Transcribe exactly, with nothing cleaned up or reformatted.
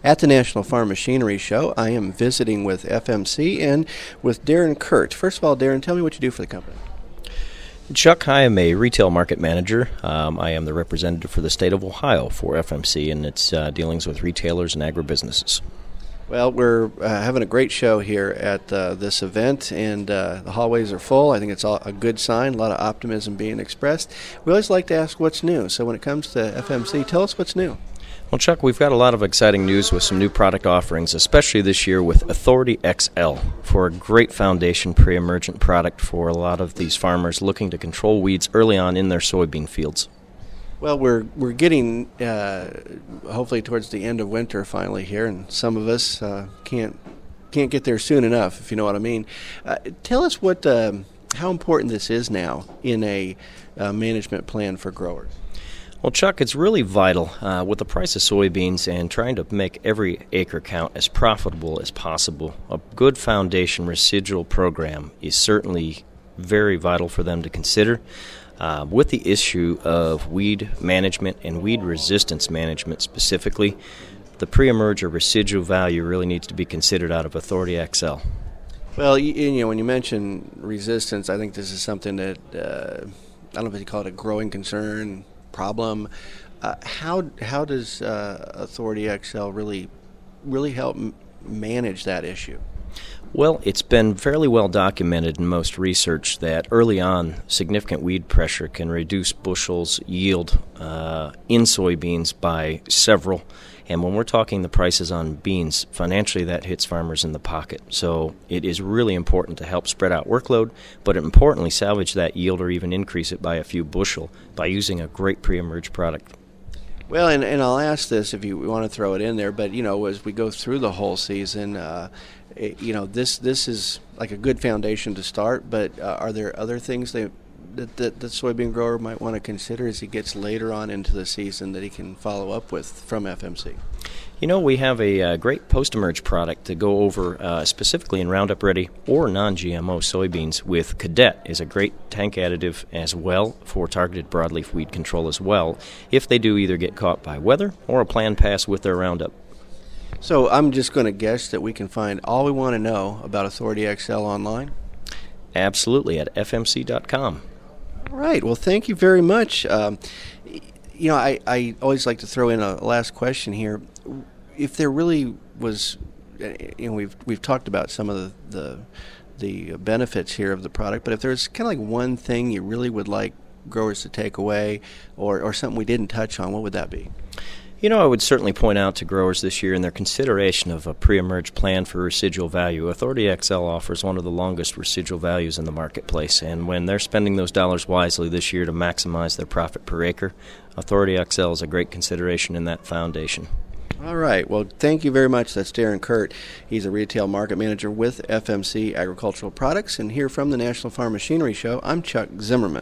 at the National Farm Machinery Show. I am visiting with F M C and with Darren Kurt. First of all, Darren, tell me what you do for the company. Chuck, I am a retail market manager. Um, I am the representative for the state of Ohio for F M C and its uh, dealings with retailers and agribusinesses. Well, we're uh, having a great show here at uh, this event, and uh, the hallways are full. I think it's all a good sign, a lot of optimism being expressed. We always like to ask what's new. So when it comes to F M C, tell us what's new. Well, Chuck, we've got a lot of exciting news with some new product offerings, especially this year with Authority X L for a great foundation pre-emergent product for a lot of these farmers looking to control weeds early on in their soybean fields. Well, we're we're getting uh, hopefully towards the end of winter finally here, and some of us uh, can't can't get there soon enough, if you know what I mean. Uh, tell us what um, how important this is now in a uh, management plan for growers. Well, Chuck, it's really vital uh, with the price of soybeans and trying to make every acre count as profitable as possible. A good foundation residual program is certainly very vital for them to consider. Uh, with the issue of weed management and weed resistance management specifically, the pre-emerger residual value really needs to be considered out of Authority X L. Well, you, you know, when you mention resistance, I think this is something that, uh, I don't know if you call it a growing concern, problem. Uh, how how does uh, Authority X L really, really help m- manage that issue? Well, it's been fairly well documented in most research that early on, significant weed pressure can reduce bushels yield uh, in soybeans by several. And when we're talking the prices on beans, financially that hits farmers in the pocket. So it is really important to help spread out workload, but importantly salvage that yield or even increase it by a few bushel by using a great pre-emerge product. Well, and, and I'll ask this if you want to throw it in there, but, you know, as we go through the whole season, uh, it, you know, this this is like a good foundation to start, but uh, are there other things they, that, that the soybean grower might want to consider as he gets later on into the season that he can follow up with from F M C? You know, we have a uh, great post-emerge product to go over uh, specifically in Roundup Ready or non-G M O soybeans with Cadet is a great tank additive as well for targeted broadleaf weed control as well if they do either get caught by weather or a planned pass with their Roundup. So I'm just going to guess that we can find all we want to know about Authority X L online? Absolutely, at F M C dot com. All right. Well, thank you very much. Um, you know, I, I always like to throw in a last question here. If there really was, you know, we've we've talked about some of the, the the benefits here of the product, but if there's kind of like one thing you really would like growers to take away, or, or something we didn't touch on, what would that be? You know, I would certainly point out to growers this year in their consideration of a pre-emerge plan for residual value, Authority X L offers one of the longest residual values in the marketplace, and when they're spending those dollars wisely this year to maximize their profit per acre, Authority X L is a great consideration in that foundation. All right. Well, thank you very much. That's Darren Kurt. He's a retail market manager with F M C Agricultural Products, and here from the National Farm Machinery Show, I'm Chuck Zimmerman.